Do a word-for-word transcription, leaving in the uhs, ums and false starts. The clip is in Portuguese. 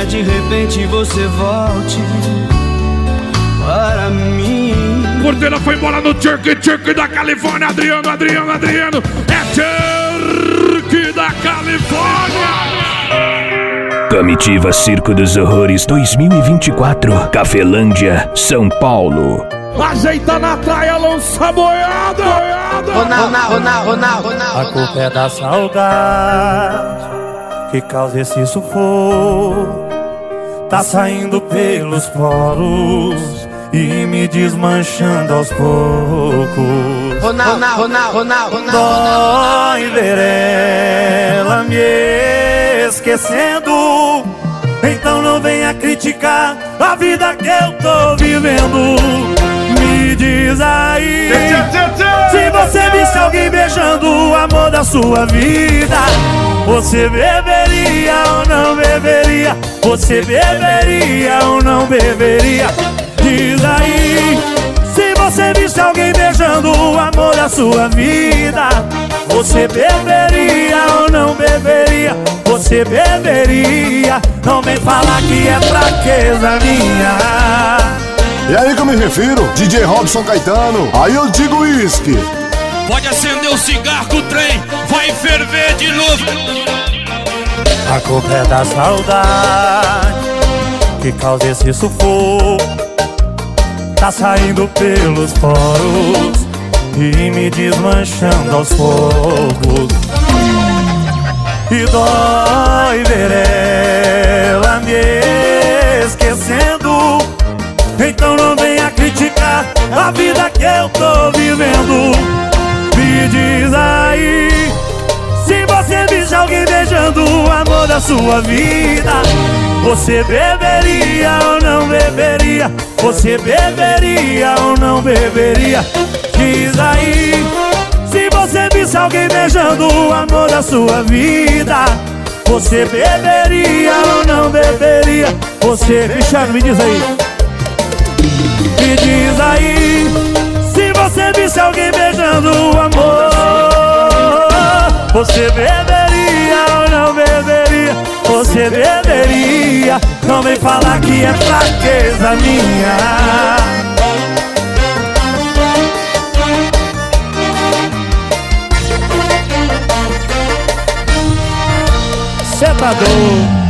dia de repente você volte para mim. Cordeira foi embora no Turk, Turk da Califórnia. Adriano, Adriano, Adriano. É Turk da Califórnia. Comitiva Circo dos Horrores dois mil e vinte e quatro, Cafelândia, São Paulo. Ajeita na traia, lança boiada. Ronaldo, Ronaldo, Ronaldo. A culpa é da saudade que causa esse sufoco. Tá saindo pelos poros e me desmanchando aos poucos. Ronaldo, Ronaldo, Ronaldo. Dói ver ela me esquecendo. Então não venha criticar a vida que eu tô vivendo. Me diz aí, se você visse alguém beijando o amor da sua vida, você beberia ou não beberia? Você beberia ou não beberia? Diz aí, se você visse alguém beijando o amor da sua vida, você beberia ou não beberia? Você beberia? Não vem falar que é fraqueza minha. E aí que eu me refiro, D J Robson Caetano. Aí eu digo uísque. Pode acender o cigarro que o trem vai ferver de novo. A culpa é da saudade que causa esse sufoco. Tá saindo pelos poros e me desmanchando aos poucos. E dói ver ela me esquecendo. Então não venha criticar a vida que eu tô vivendo. Me diz aí, se você visse alguém beijando o amor da sua vida, você beberia ou não beberia? Você beberia ou não beberia? Diz aí, se você visse alguém beijando o amor da sua vida, você beberia ou não beberia? Você, Cristiano, me diz aí. Me diz aí, se você visse alguém beijando o amor, você beberia ou não beberia? Você beberia? Não vem falar que é fraqueza minha. Cê tá doido?